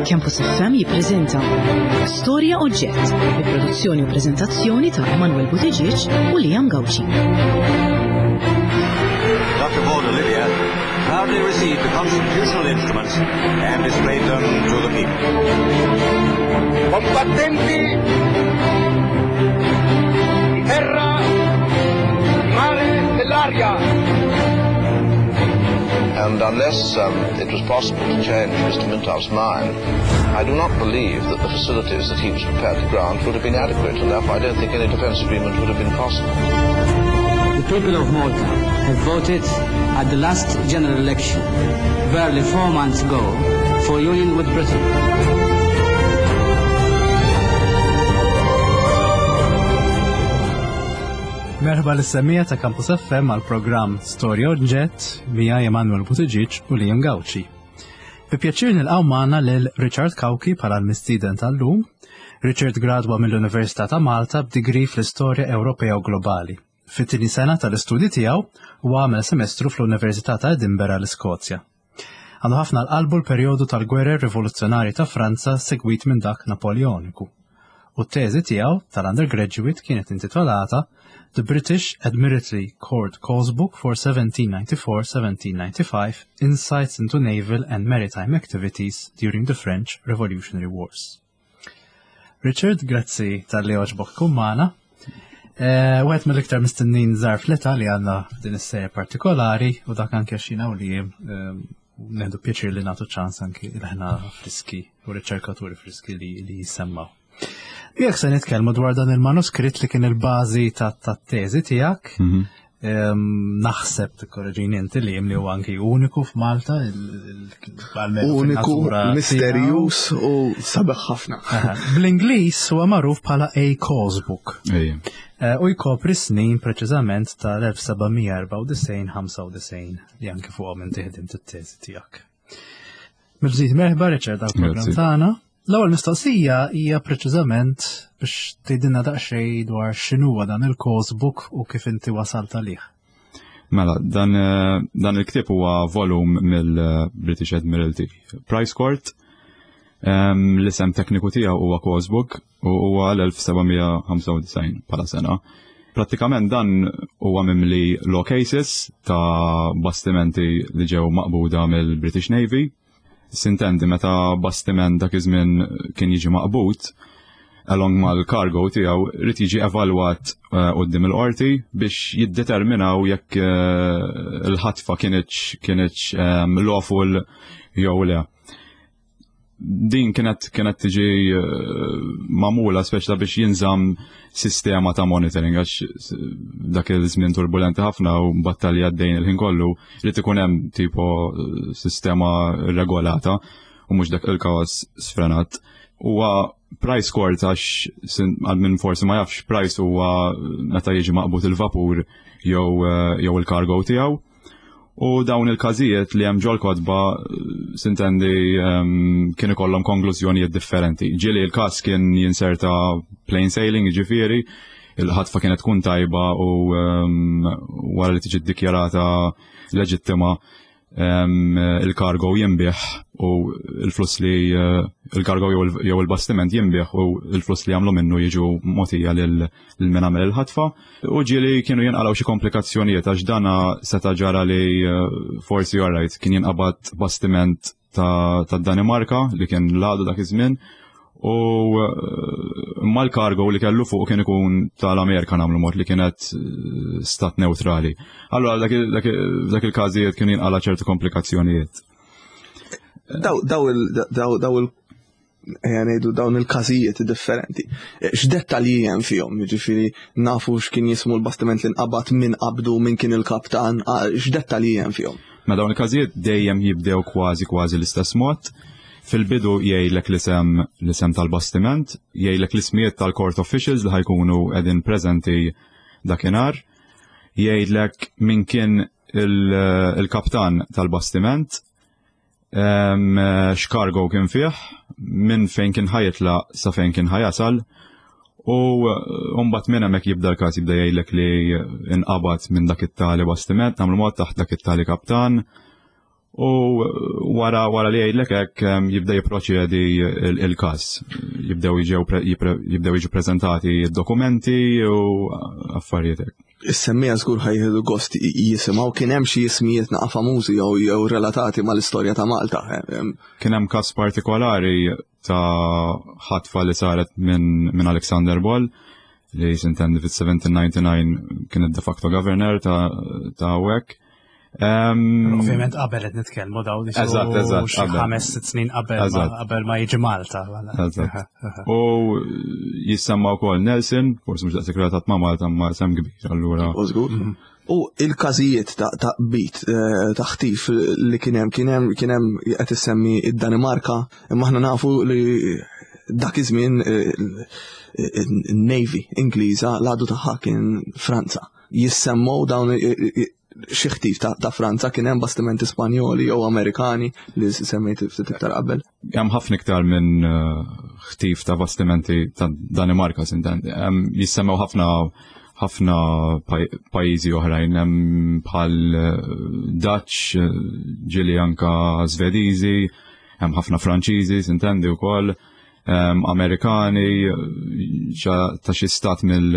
Campus FM jippreżenta Storja Oġġett, bi-produzzjoni u preżentazzjoni ta' Manuel Buttigieg u Liam Gauci. Dr. Vaughan Olivia proudly received the constitutional instruments and displayed them to the people. Combattenti di terra, di mare, dell'aria. And unless it was possible to change Mr. Mintoff's mind, I do not believe that the facilities that he was prepared to grant would have been adequate, and therefore I don't think any defence agreement would have been possible. The people of Malta have voted at the last general election, barely 4 months ago, for union with Britain. Merħba l-semmija ta' Campus FM għal program Storja Oġġett mija Manuel Buttigieg u Liam Gauci. Bi pjaċir nilqgħu magħna lil Richard Kauki bħala l-mistieden tal-lum. Richard gradwa mill-Università ta' Malta b'digri fl-Istorja Ewropea u Globali. Fit-tieni sena tal-istudji tiegħu huwa għamel semestru fl-Università ta' Edinburgh l-Iskozja. Għandu ħafna l-qalbu l-perjodu tal-Gwerer Rivoluzzjonarji ta' Franza segwit minn dak Napoleoniku. U t-teżi tiegħu tal-undergraduate kienet intitolata The British Admiralty Court Calls Book for 1794-1795, Insights into Naval and Maritime Activities during the French Revolutionary Wars. Richard, grazzi tal-li oġbok kummana. Wieħed mill-iktar mistennin żgħar fl-età li għandna f'din is-serja partikolari u dak anke xina u li neħdu pjaċir li nagħtu ċans anke il-ħna friski u riċerkaturi friski li jisemmaw. Jekk se nitkellmu dwar dan il-manuskritt li kien il-bażi tat-teżi tiegħek, naħseb tikkorreġini inti li huwa anki uniku f'Malta, uniku, misterjus u sabeħ ħafna. Bl-Ingliż huwa magħruf bħala A Calls Book. U jkopri snin preċiżament tal-1794-95 li anke fuqhom inti ħdimt it-teżi tiegħek. Mill-ġdid merħba Richard għall-programm tagħna. L-ewwel mistoqsija hija preċiżament biex tgħidilna daqsxejn dwar x'inhuwa dan il-Calls Book u kif inti wasalt għalih. Mela, dan il-ktieb huwa volum mill-British Admiralty Prize Court. L-isem tekniku tiegħu huwa Calls Book u huwa l-1795 bħala sena. Prattikament dan huwa mimli law cases ta' bastimenti li ġew maqbuda mill-British Navy. Sintendi meta bastiment dak iż-żmien kien jiġi maqbud along mal-cargo tiegħu rid jiġi evalwat quddiem il-qorti biex jiddeterminaw jekk il-ħatfa kienx lawful jew le. Din kienet tiġi magħmula speċta biex jinżamm sistema ta' monitoring għax dak iż-żmien turbulenti ħafna u battalji għaddejn il-ħin kollu rid ikun hemm tipo sistema regolata u mhux dak il-kaos sfrenat. Huwa price court għax għal min forsi ma jafx price huwa meta jiġi maqbud il-vapur jew il-cargo tiegħu. U dawn il-każijiet li hemm ġol kotba sintendi kien ikollhom konklużjonijiet differenti. Ġieli il-każ kien jinserta plain sailing, jiġifieri, il-ħatfa kienet tkun tajba u wara li tiġi ddikjarata leġittima il-cargo jinbih u il-fluss li il-cargo jew il-bastiment jinbih u il-fluss li jagħmlu minnu jiġu mogħtija lil min għamel il-ħatfa. U ġieli kienu jinqalgħu xi komplikazzjonijiet għax dana seta' ġara li forsi alright kien jinqabad bastiment ta' Danimarka li kien l-għadu dak iż-żmien u mal-cargo li kellu fuq kien ikun tal-Amerika nagħmlu mod li kienet stat neutrali. Allura dak il-każijiet kien jinqala ċertu komplikazzjonijiet. Dawn il-każijiet differenti. X'dettalji hemm fihom, jiġifieri nafu x'kien jismu l-bastiment li nqabad min qabdu min kien il-kaptan, x'dettalji hemm fihom. Ma dawn il-każijiet dejjem jibdew kważi l-istess mod. Fil-bidu jgħidlek l-isem tal-bastiment, jgħidlek l-ismijiet tal-court officials li ħajkunu qegħdin preżenti dakinhar, jgħidlek min kien il-kaptan tal-bastiment, x'kargo kien fih, minn fejn kien ħajitlaq sa fejn kien ħajasal, u mbagħad minn hemmhekk jibda l-każ jibda jgħidlek li inqabad minn dak it-tali bastiment, nagħmlu mod taħt dak it-tali kaptan. U wara li jgħidlek hekk jibda jipproċedi il-każ. Jibdew jiġu preżentati d-dokumenti u affarijiet hekk. Is-semmija żgur ħajħedu gost jisimgħu kien hemm xi ismijiet naqa' famużi jew relatati mal-istorja ta' Malta. Kien hemm każ partikolari ta' ħatfa li saret minn Alexander Ball li jintendi fit-1799 kien de facto governor ta' hekk. Ovvjament qabel qed nitkellmu daw li xi 5-6 snin qabel ma jiġi Malta. U jissemma wkoll Nelson, forsi mhux daqshekk relatat ma' Malta ma sem kbir allura. U il-każijiet ta' qbit ta' ħtif li kien hemm qed issemmi id-Danimarka, imma aħna nafu li dak iż-żmien in-Navy Ingliża l-għadu tagħha kien Franza. Jissemmu dawn xi ħtif ta' Franza kien hemm bastimenti Spanjoli jew Amerikani li semmejt ftit iktar qabel. Hemm ħafna iktar minn ħtif ta' bastimenti ta' Danimarka sintendi. Jissemmew ħafna pajjiżi oħrajn hemm bħal Dutch, ġieli anka Svediżi, hemm ħafna Franċiżi sintendi wkoll. Amerikani ta' xi stat mill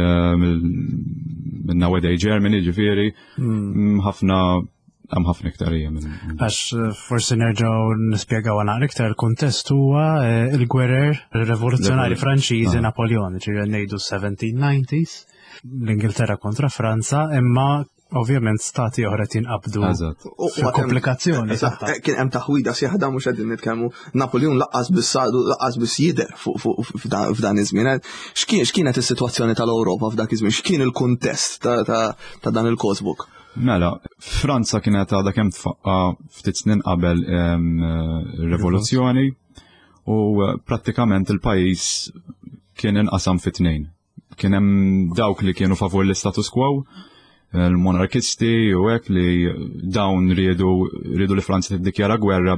nowadays Germany ġifieri ħafna iktar hija minn. Għax forsi nerġgħu nispjegaw naqra iktar il-kuntest huwa il-gwerer rivoluzzjonari Franċiżi Napoleon, ġifieri ngħidu 1790s, l-Ingilterra kontra Franza, imma ovvjament stati oħra tinqabdu komplikazzjoni. Kien hemm taħwida sieħda mhux qegħdin nitkellmu Napoleon laqqas biss jidher f'dan iż-żmien. X'kienet is-sitwazzjoni tal-Ewropa f'dak iż-żmien? X'kien il-kuntest ta' dan il-Cosebook? Mela, Franza kienet għadha kemm tfaqqa ftit snin qabel ir-rivoluzzjoni u prattikament il-pajjiż kien inqasam fit-tnejn. Kien hemm dawk li kienu favur l-status quo, il-monarkisti u hekk li dawn riedu li Franza tiddikjara gwerra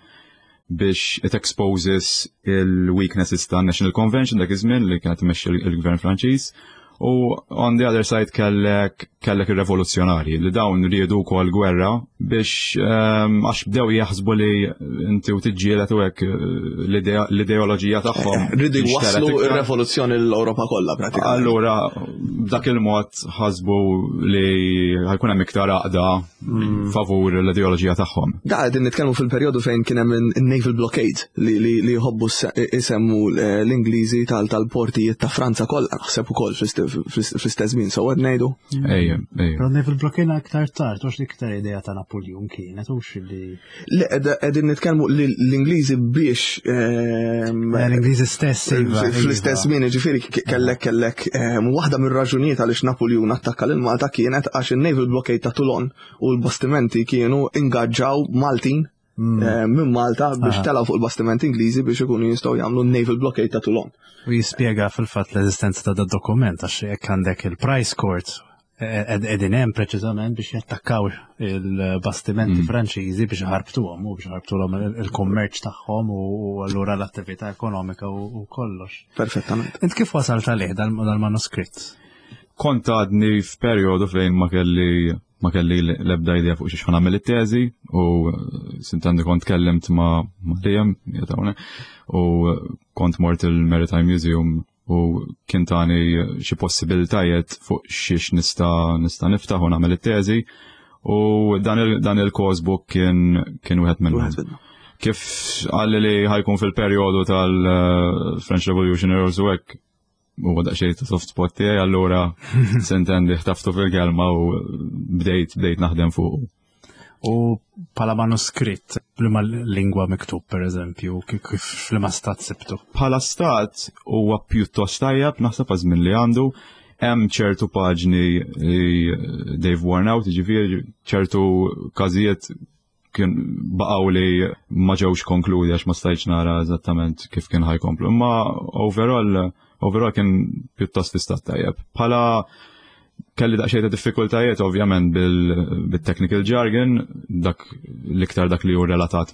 biex it exposes il-weaknesses ta' National Convention dak iż-żmien li kienet imexxi il-Gvern Franċiż. U on the other side kellek ir-revoluzzjonari li dawn riedu wkoll gwerra biex għax bdew jaħsbu li inti u tiġġieled u hekk l-ideoloġija tagħhom. Rridu jwasslu r-revoluzzjoni l-Ewropa kollha pratikament. Allura b'dak il-mod ħasbu li ħajkun hemm iktar għaqda favur l-ideoloġija tagħhom. Da qegħdin nitkellmu fil-perjodu fejn kien hemm in-naval blockade li jħobbu isemmu l-Ingliżi tal-portijiet ta' Franza kollha naħseb ukoll fl-istess żmien so qed ngħidu. Però naval blockade aktar tard għax iktar idea ta' Napoleon kienet hux li qegħdin nitkellmu l-Ingliżi biex l-Ingliżi stess fl-istess żmien ġifieri kellek waħda mir-raġunijiet għaliex Napoleon attakka lil Malta kienet għax in-naval blockade ta' Toulon u l-bastimenti kienu ingaġġaw Maltin minn Malta biex telaw fuq il-bastimenti Ingliżi biex ikunu jistgħu jagħmlu naval blockade ta' Toulon. U jispjega fil-fatt l-eżistenza ta' dokument għax jekk għandek il-Price Court qegħdin hemm preċiżament biex jattakkaw il-bastimenti Franċiżi biex ħarbtuhom u biex ħarbtuhom il-kummerċ tagħhom u allura l-attività ekonomika u kollox. Perfettament. Int kif wasalt għalih dal-manuskritt? Kont għadni f'perjodu fejn ma kelli l-ebda idea fuq xiex ħanamel it-teżi u sintandi kont kellimt ma' Liam u kont mort il-Maritime Museum u kien tani xi possibilitajiet fuq xiex nista' niftaħ u nagħmel it-teżi u dan il-Cosebook kien wieħed minnhom. Kif għalli li ħajkun fil-perjodu tal-French Revolution u hekk u għada xej ta' soft spot tiegħi allura sintendi ħtaftu fil-kelma u bdejt naħdem fuq. U pala manuskritt, flima lingwa miktub per eżempju, kif flima stat sibtu? Pala stat huwa pjuttost tajjeb naħseb għażmin li għandu, hemm ċertu paġni li they've worn out, ġifieri ċertu każijiet kien baqgħu li ma ġewx konkludi għax ma stajtx nara eżattament kif kien ħajkomplu. Imma overall kien pjuttost istat tajjeb. Bħala kelli daqsxejn ta' diffikultajiet ovvjament bil-technical jargon, l-iktar dak li hu relatat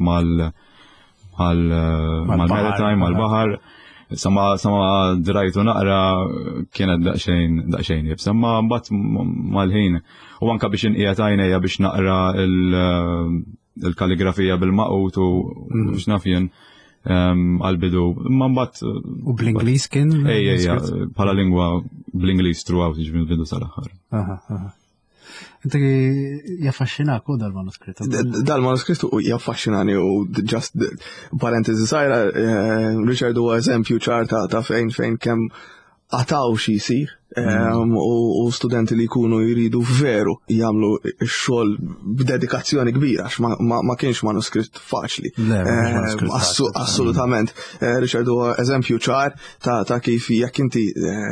mal-maritime, mal-baħar. Sama drajtu naqra kienet daqsxejn jibsa, ma mbagħad mal-ħin u anke biex inqiegħed għajnejja biex naqra il-kalligrafija bil-maqut u x'naf jien għal-bidu. Ma mbagħad U bl-Ingliż kien? Ejja, bħala lingwa bl-Ingliż throughout jiġri mill-bidu sal-aħħar. Inti jaffaxxinak u dal-manuskritt? Dal-manuskritt u jaffaxxinani u just parentesi sajra, Richard huwa eżempju ċar ta' fejn kemm għataw xi jsir u studenti li jkunu jridu veru jagħmlu x-xogħol b'dedikazzjoni kbira għax ma kienx manuskritt faċli. Assolutament. Richard huwa eżempju ċar ta' kif jekk inti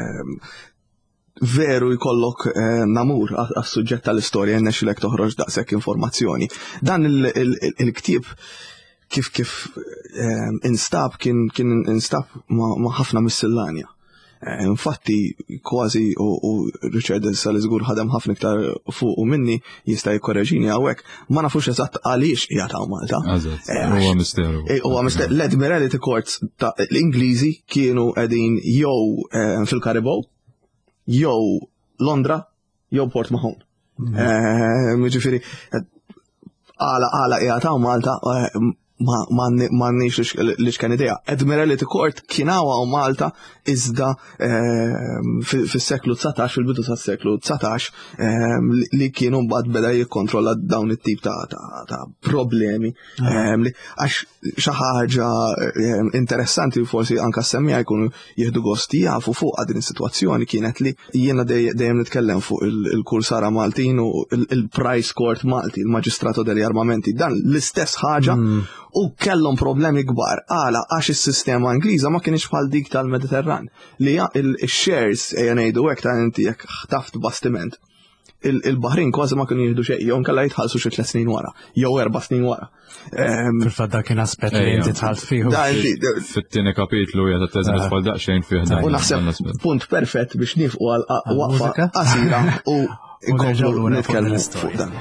veru jkollok namur għas-suġġett tal-istorja jennexxilek toħroġ daqshekk informazzjoni. Dan il-ktieb kif instab kien instab ma' ħafna mis-Sillanja. Infatti, kważi u Richard Salisbury ħadem ħafna iktar fuq u minni jista' jikkoreġini hawnhekk, ma nafux eżatt għaliex qiegħed hawn Malta. Huwa misteru. Huwa misteru. L-Admiralty Courts ta' l-Ingliżi kienu qegħdin jew fil-Karibow, jew Londra, jew Port Mahon. Jiġifieri għala qiegħed hawn Malta m'għandniex li x'kien idea. Admiralty Court kien hawn Malta iżda fis-seklu 19, fil-bidu tas-seklu 19 li kienu mbagħad beda jikkontrolla dawn it-tip ta' problemi għax xi ħaġa interessanti forsi anke semmija jkunu jieħdu gost jafu fuq din is-sitwazzjoni kienet li jiena dejjem nitkellem fuq il-kursara Maltin u il-Price Court Malti, il-Maġistrato degli Armamenti, dan l-istess ħaġa u kellhom problemi kbar għax is-sistema Ingliża ma kienx bħal dik tal-Mediterran li il-shares ngħidu hekk ta' inti jekk ħtaft bastiment. Il-Baħrin kważi ma kienu jieħdu xejn, jew nkella jitħallsu xi 3 snin wara, jew 4 snin wara. Fil-fatt dak kien aspett li inti tħallt fih. Fit-tieni kapitlu qiegħed teżem tfal daqsxejn fih dan. U naħseb punt perfett biex nifqu għal waqfa qasira u nkomplu nitkellmu fuq dan.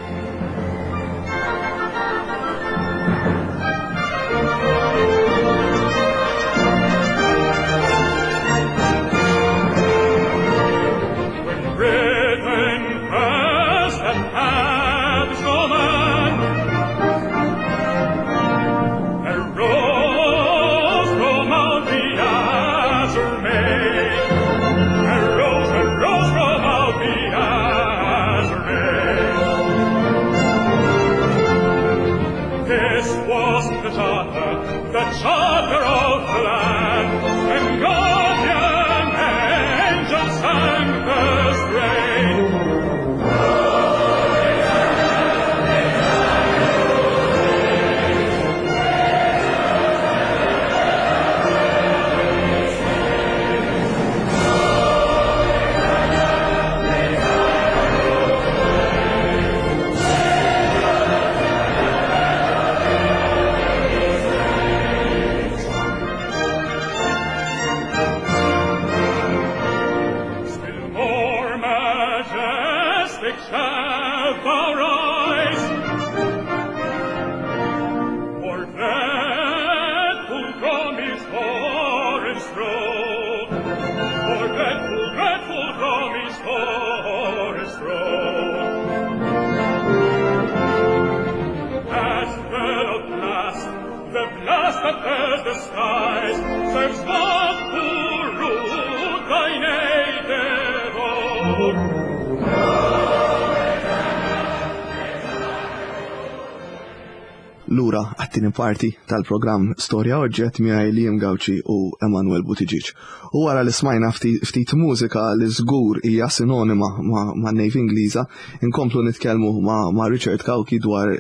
Lura għattini parti tal-programm Storja Oġġett miegħi Liam Gawci u Emanuel Buttigieg. U wara li smajna ftit mużika li żgur hija sinonima ma' nejf Ingliża, inkomplu nitkellmu ma' Richard Cauchi dwar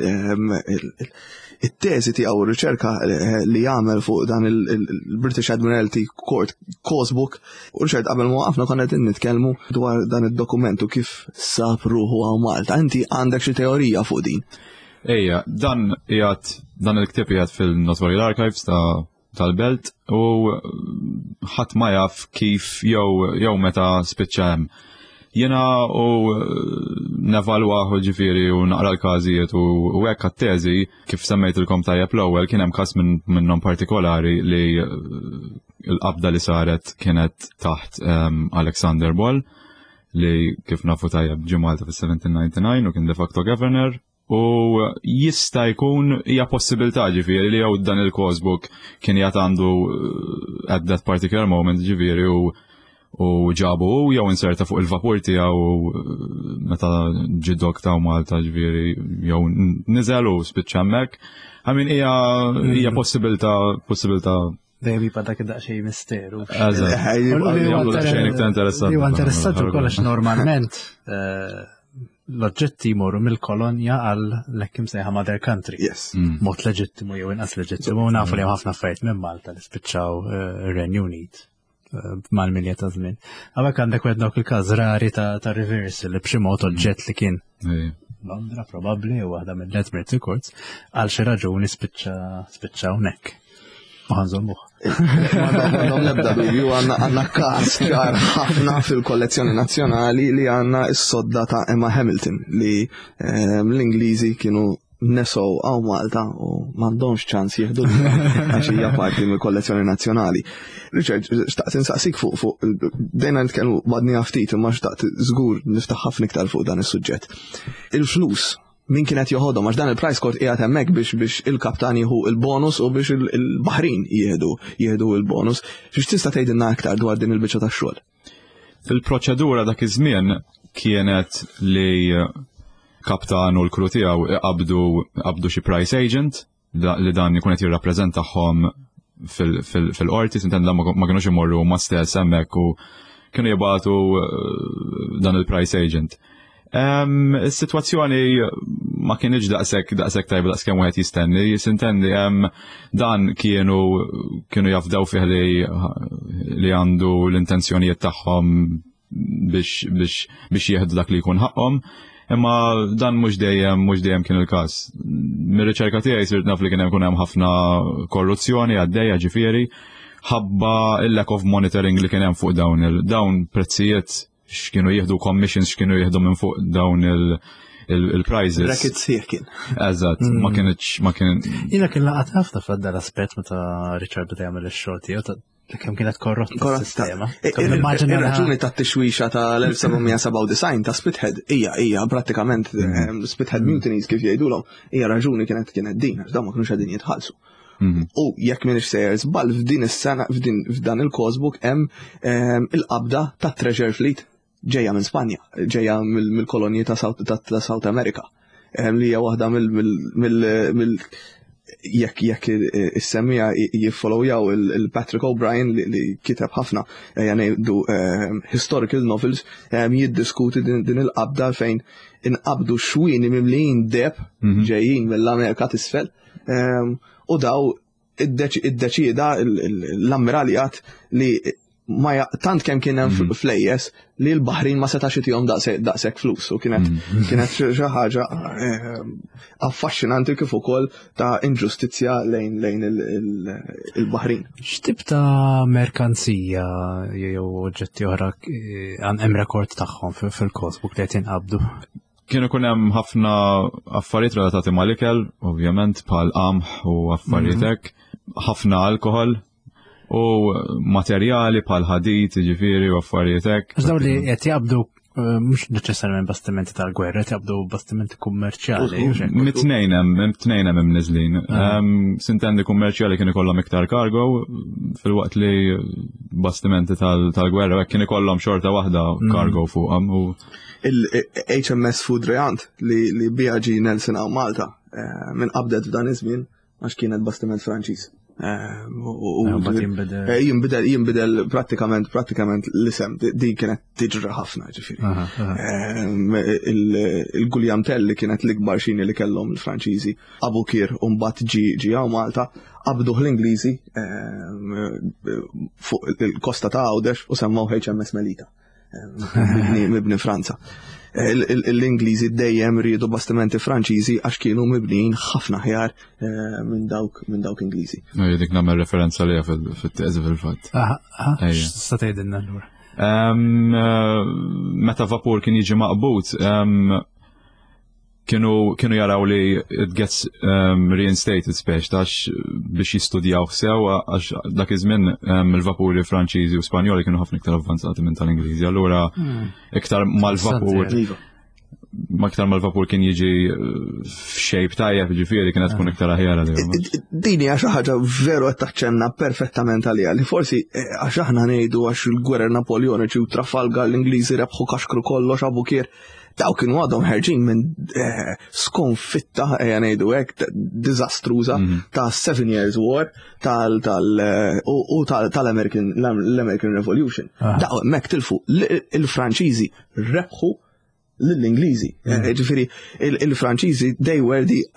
it-teżi tiegħu riċerka li jagħmel fuq dan il-British Admiralty Court Cosebook. U Richard qabel ma waqafna konna qed nitkellmu dwar dan id-dokumentu kif sab ruħu hawn Malta. Inti għandek xi teorija fuq din? Ejja, dan il-ktieb qiegħed fil-Notarial Archives tal-Belt u ħadd ma jaf kif jew meta spiċċa hemm. Jiena u nevalwaħu ġifieri u naqra l-każijiet u hekk għat-teżi kif semmejtilkom tajjeb l-ewwel kien hemm każ minnhom partikolari li l-qabda li saret kienet taħt Alexander Ball li kif nafu tajjeb ġie Malta fis-1799 u kien de facto governor. U jista' jkun hija possibilità ġifieri li jew dan il-Cosbook kien jgħat għandu at that particular moment ġifieri u ġabu jew inserta fuq il-vapur tiegħu meta ġi dokta u Malta ġifieri jew niżel u spiċċa hemmhekk. I mean hija possibilità Dejjem jibqa' dak id-daqsxejn misteru. Interessanti. Huwa interessanti wkoll għax normalment l-oġġetti jmorru mill-kolonja għal l-ekkim sejħa mother country. Yes. Mod leġittimu jew inqas leġittimu nafu li hemm ħafna affarijiet minn Malta li spiċċaw ir-Renju Unit mal-milja ta' żmien. Għalhekk għandek wieħed dawk il-każ rari ta' reverse li b'xi mod oġġett li kien Londra probabbli u waħda mill-Ledmere Courts għal xi raġuni spiċċa hawnhekk. Maħanżommuħ. Madom nebda dubju għanna kas ċar ħafna fil-kollezzjoni nazzjonali li għanna s-sodda ta' Emma Hamilton li l-Ingliżi kienu nesow għaw Malta u mandomx ċans jihdu għax hija parti mill-kollezzjoni nazzjonali. Richard, xtaqt insaqsik fuq dejna nitkellmu badni ftit imma xtaqt żgur niftaħ ħafna iktar fuq dan is-suġġett. Il-flus min kienet joħodhom għax dan il-price court qiegħed hemmhekk biex il-kaptan jieħu il-bonus u biex il-Baħrin jieħdu il-bonus. Biex tista' tgħidilna aktar dwar din il-biċċa tax-xogħol? Il-proċedura dak iż-żmien kienet li kaptan u l-kru tiegħu qabdu xi price agent li dan ikun qed jirrappreżentahom fil-qorti, sintendi ma kinux imorru ma stess hemmhekk u kienu jibgħatu dan il-price agent. Is-sitwazzjoni ma kienx daqshekk tajba daqskemm wieħed jistenni, sintendi dan kienu jafdaw fih li għandu l-intenzjonijiet tagħhom biex jieħdu dak li jkun ħaqhom, imma dan mhux dejjem kien il-każ. Mir-riċerka tiegħi sirt naf li kien hemm ħafna korruzzjoni għaddejja ġifieri ħabba il-lack of monitoring li kien hemm fuq dawn prezzijiet x'kienu jieħdu commissions x'kienu jieħdu minn fuq dawn il-prizes. Racket sieħ kien. Eżatt, ma kien. Jiena kien laqat ħafna f'dan l-aspett meta Richard beda jagħmel ix-xogħol tiegħu kemm kienet korrotta s-sistema. Ir-raġuni tat-tixwixa tal-1797 ta' Spithead hija prattikament Spithead mutinies kif jgħidulhom hija raġuni kienet din għax dawn ma kinux qegħdin jitħallsu. U jekk m'iniex sejjer żball f'din is-sena f'dan il-Cosbook hemm il-qabda tat-Treasure Fleet ġejja minn Spanja, ġejja mill-kolonji ta' South America. Li hija waħda mill jekk is-semmija jiffollowjaw il-Patrick O'Brien li kiteb ħafna ngħidu historical novels jiddiskuti din il-qabda fejn inqabdu xwini mimlijin deb ġejjin mill-Amerika t'isfel u daw id-deċida l-ammirali li ma tant kemm kien hemm flejjes li l-Baħrin ma setax itihom daqshekk flus u kienet xi ħaġa affaxxinanti kif ukoll ta' inġustizzja lejn il-Baħrin. X'tip ta' merkanzija jew oġġetti oħra hemm rekord tagħhom fil-Cosbook li qed jinqabdu? Kienu kun hemm ħafna affarijiet relatati mal-ikel, ovvjament bħal qamħ u affarijiet hekk, ħafna alkohol u materjali bħal ħadid, ġifieri u affarijiet hekk. Dawn li qed jaqbdu mhux neċessarjament bastimenti tal-gwerra, qed jaqbdu bastimenti kummerċjali. Mit-tnejn hemm niżlin. Sintendi kummerċjali kien ikollhom iktar cargo filwaqt li bastimenti tal-gwerra hekk kien ikollhom xorta waħda cargo fuqhom u il-HMS Food Reant li BAG Nelson għaw Malta minn qabdet f'dan iż-żmien għax kienet bastiment Franċiż. Jinbidel prattikament l-isem di kienet tiġra ħafna ġifieri. Il-Guljam Tell li kienet l-ikbar xini li kellhom il-Franċiżi Abu Kir u mbagħad ġi għaw Malta qabduh l-Ingliżi fuq il-kosta ta' Għawdex u semmaw HMS Melita. Mibni Franza. L-Ingliżi dejjem riedu bastimenti Franċiżi għax kienu mibnijin ħafna ħjar minn dawk Ingliżi. Dik nagħmel referenza liha fit-teżi fil-fatt. Sa tgħidilna allura. Meta vapur kien jiġi maqbud, kienu jaraw li it gets reinstated biex jistudjaw sew għax dak iż-żmien il-vapuri Franċiżi u Spanjoli kienu ħafna iktar avvanzati minn tal-Ingliżi. Allura iktar mal-vapur ma iktar mal-vapur kien jiġi f'xejp tajjeb ġifieri kienet tkun iktar aħjar għalihom. Dini għax ħaġa veru qed taċċenna perfettament għalija li forsi għax aħna ngħidu għax il-gwerer Napoleoniċi u Trafalgar l-Ingliżi rebħu kaxkru kollox Abukier. Daw kienu għadhom ħerġin minn skonfitta ngħidu hekk diżastruża ta' 7 Years War tal-American Revolution. Daw hemmhekk tilfu il-Franċiżi rebħu l-Ingliżi. Ġifieri il-Franċiżi they were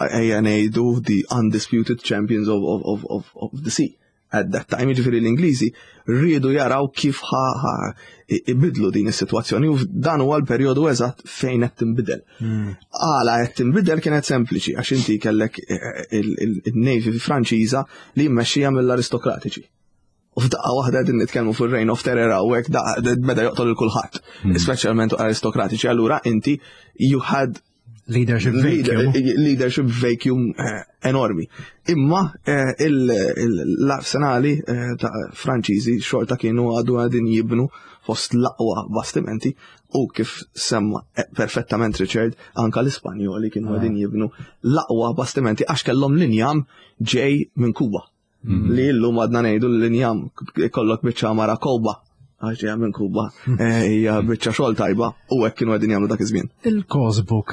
the undisputed champions of the sea. At that time, ġifieri l-Ingliżi rridu jaraw kif ibidlu din is-sitwazzjoni u dan huwa l-perjodu eżatt fejn qed tinbidel. Għala qed tinbidel kienet sempliċi għax inti kellek il-Navy Franċiża li mmexxija mill-aristokratiċi. U f'daqqa waħda qegħdin nitkellmu fir-Reign of Terror hawnhekk beda joqtol il kulħadd, speċjalment aristokratiċi. Allura inti you had leadership vacuum enormi. Imma l-arsenali ta' Franċiżi xorta kienu għadin jibnu fost l-aqwa bastimenti u kif semma perfettament Richard anka l-Ispanjoli kienu għadin jibnu l-aqwa bastimenti għax kellhom linjam ġej minn Kuba. Li llum għadna ngħidu l-linjam kollok biċċa mara Koba. Għaxġeja minn Kuba, hija biċċa xogħol tajba u hekk kienu qegħdin jagħmlu dak iż-żmien. Il-Cosbook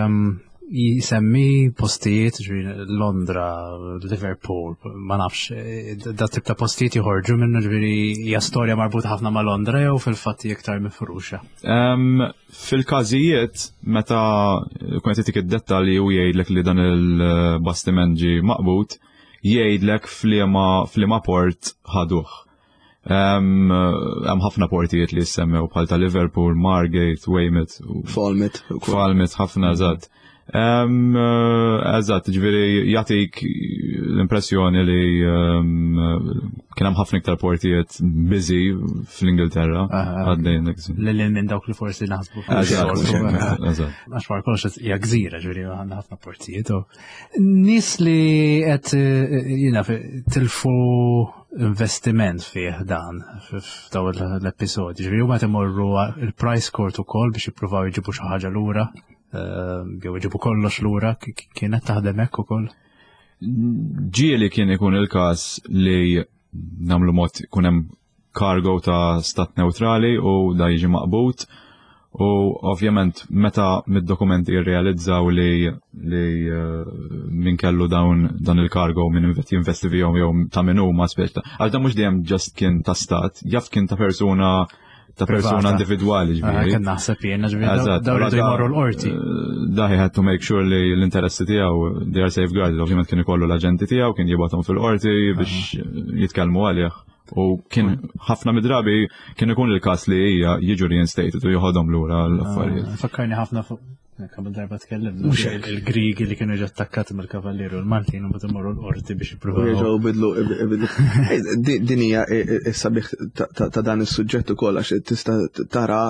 jisemmi postijiet Londra, Liverpool, ma nafx, da tip ta' postijiet jħorġu minnu ġifieri hija storja marbuta ħafna ma' Londra jew fil-fatti iktar mifruxa. Fil-każijiet meta kont qed id-dettalji u jgħidlek li dan il-bastiment ġie maqbud, jgħidlek f'liema port ħaduh. Hemm ħafna portijiet li jissemmew bħal ta' Liverpool, Margate, Weymouth, Falmouth ħafna eżatt. Eżatt, ġifieri jagħtik l-impressjoni li kien hemm ħafna iktar portijiet busy fl-Ingilterra għaddejn dak iż-żmien. Lil minn dawk li forsi naħsbu għax mar kollox hija gżira ġifieri għandna ħafna portijiet. Nies li qed tilfu investiment fih dan f'daw l-episodji. Ġifieri huma imorru il-price court ukoll biex jippruvaw jġibu xi ħaġa lura, jew jġibu kollox lura, kienet taħdem hekk ukoll. Ġieli kien ikun il-każ li nagħmlu mod ikun hemm cargo ta' stat neutrali u da jiġi maqbud. U ovvjament meta mid-dokumenti jirrealizzaw li min kellu dan il-kargo min jinvesti fihom jew ta' min huma speċta. Għax dan mhux dejjem ġast kien ta' stat, jaf kien ta' persuna individwali ġifieri. Kien naħseb jien ġifieri dawn jmorru l-qorti. Daħi had to make sure li l-interessi tiegħu they are safeguarded, ovvjament kien ikollu l-aġenti tiegħu kien jibgħathom fil-qorti biex jitkellmu għalih. U kien ħafna midrabi kien ikun il-każ li hija jiġu reinstated u joħodhom lura l-affarijiet. Fakkarni ħafna fuq kabel darba tkellimna il-Grigi li kienu attakkati mill-Kavalleru u l-Maltin u bad imorru l-qorti biex jippruvaw. Jerġgħu bidlu. Din hija is-sabiħ ta' dan is-suġġett ukoll għax tista' tara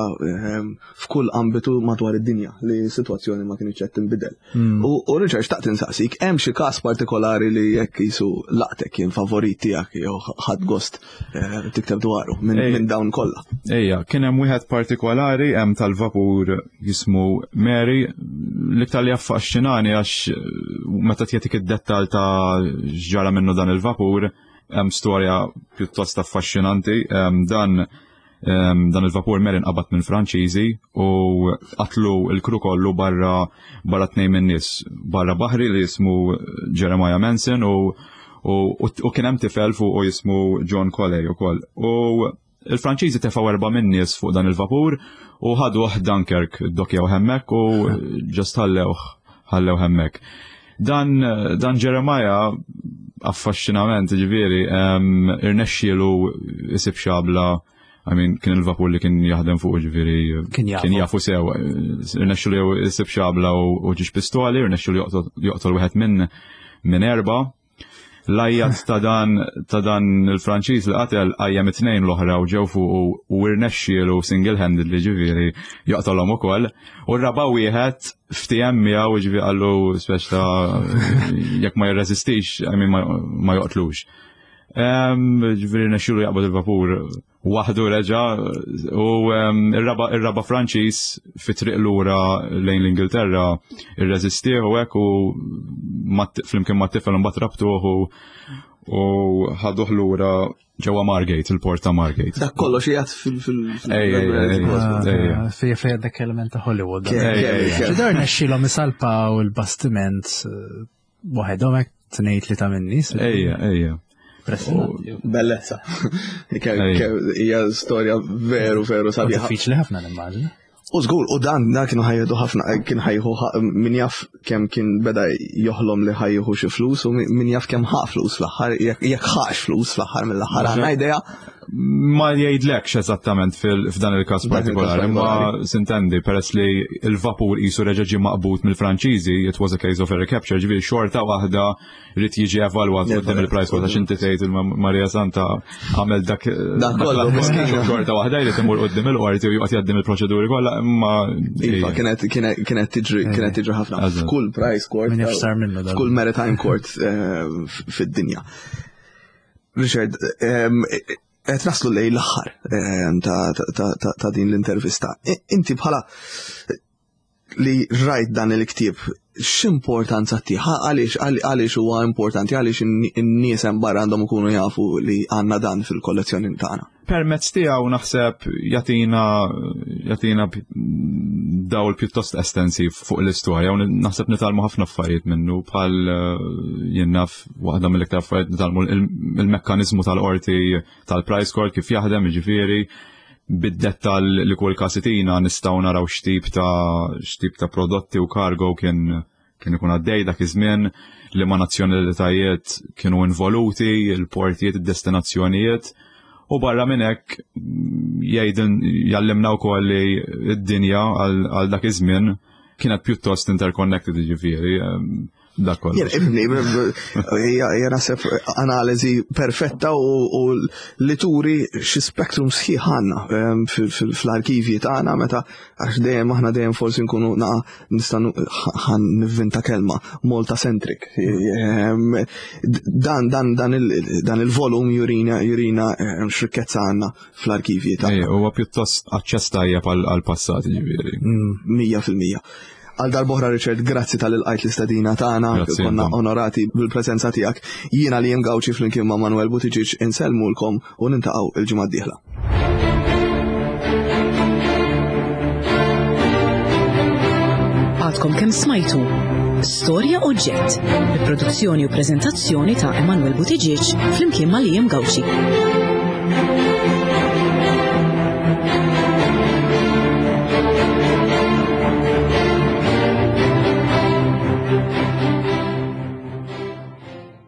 f'kull ambitu madwar id-dinja li s-sitwazzjoni ma kienx qed tinbidel. U Richard xtaqt insaqsik, hemm xi każ partikolari li jekk jisu laqtek kien favorit tiegħek jew ħadd gost tikteb dwaru minn dawn kollha. Ejja, kien hemm wieħed partikolari hemm tal-vapur jismu Mary, l-iktar li affaxxinani għax meta tjetik id-dettal ta' ġara minnu dan il-vapur, hemm storja pjuttost affaxxinanti. Dan il-vapur Mary nqabad minn Franċiżi u qatlu l-kru kollu barra tnejn minn nies barra baħri li jismu Jeremiah Manson u kien hemm tifel fuq jismu John Colley ukoll. U il-Franċiżi tefgħu 4 minn nies fuq dan il-vapur u ħaduh Dunkirk dokjaw hemmhekk u ġast ħallew hemmhekk. Dan Jeremiah affaxxinament ġifieri irnexxielu isib xabla, kien il-vapur li kien jaħdem fuq ġifieri kien jafu sew, irnexxielu isib xabla u ġiex pistoli, irnexxielu joqtol wieħed minn 4. L-ajjat ta' dan il-Franċiż li qatel qajjem 2 l-oħra u ġew fuq u irnexxielu single-handed li ġifieri joqtolhom ukoll. U r-raba' wieħed ftiem miegħu ġifieri qallu speċta jekk ma jirreżistix ma joqtlux. Ġifieri irnexxielu jaqbad il-vapur waħdu reġa u ir-raba Franċiż fit-triq lura lejn l-Ingilterra irreżistieħ u hekk u flimkien ma' tifel imbagħad rabtuh u ħaduh lura ġewwa Margate, il-port ta' Margate. Dak kollox jgħat Fej dak element ta' Hollywood. Ġidar nexxilhom isalpaw il-bastiment waħedhom hekk tnejn li ta' min-nies. Ejja. Bellezza. Hija storja veru sabiħa. Diffiċli ħafna nimmaġina. U żgur, u dan kienu ħajjedu ħafna, kien ħajju min jaf kemm kien beda joħlom li ħajju xi flus u min jaf kemm ħa flus fl-aħħar, jekk ħax flus fl-aħħar mill-aħħar għandna idea. Ma jgħidlekx eżattament f'dan il-każ partikolari, ma sintendi peress li il-vapur qisu reġa' ġie maqbud mill-Franċiżi, it was a case of a recapture, ġifieri xorta waħda rid jiġi evalwat quddiem il-price għax inti tgħid il-Marija Santa għamel dak xorta waħda jrid imur quddiem il-qorti u joqgħod jgħaddim il-proċeduri kollha imma iva kienet tiġri ħafna f'kull price court, f'kull maritime court fid-dinja. Richard, qed naslu lejn l-aħħar ta' din l-intervista. Inti bħala li rajt dan il-ktieb, x'importanza tih? Għaliex huwa importanti, għaliex in-nies hemm barra għandhom ikunu jafu li għandna dan fil-kollezzjoni tagħna? Permezz tiegħu naħseb jagħtina dawl pjuttost estensiv fuq l-istorja u naħseb nitalmu ħafna affarijiet minnu bħal jien naf waħda mill-iktar affarijiet nitalmu il-mekkaniżmu tal-qorti tal-price court kif jaħdem jiġifieri bid-dettal li kull kasitina nistgħu naraw x'tip ta' prodotti u cargo kien ikun għaddej dak iż-żmien li ma' nazzjonalitajiet kienu involuti, il-portijiet, id-destinazzjonijiet. U barra minn hekk jallimna wkoll li d-dinja għal dak iż-żmien kienet pjuttost interconnected jiġifieri dak kollu. Hija naħseb analiżi perfetta u li turi xi spektrum sħiħ għandna fl-arkivji tagħna meta għax aħna dejjem forsi nkunu nista' nivvinta kelma Malta centric. Dan il-volum jurina x'rikkezza għandna fl-arkivji tagħna. Huwa pjuttost aċċess tajjeb għall-passat jiġifieri. 100%. Għal darbohra Richard, grazzi tal-ilqajt l-istadina tagħna, konna onorati bil-preżenza tiegħek. Jiena li Gawċi flimkien ma' Manuel Buttigieg insellmulkom u nintaqgħu il-ġimgħa d-dieħla. Għadkom kemm smajtu Storja Oġġett, bi produzzjoni u preżentazzjoni ta' Emanuel Buttigieg flimkien ma' Liam Gawċi.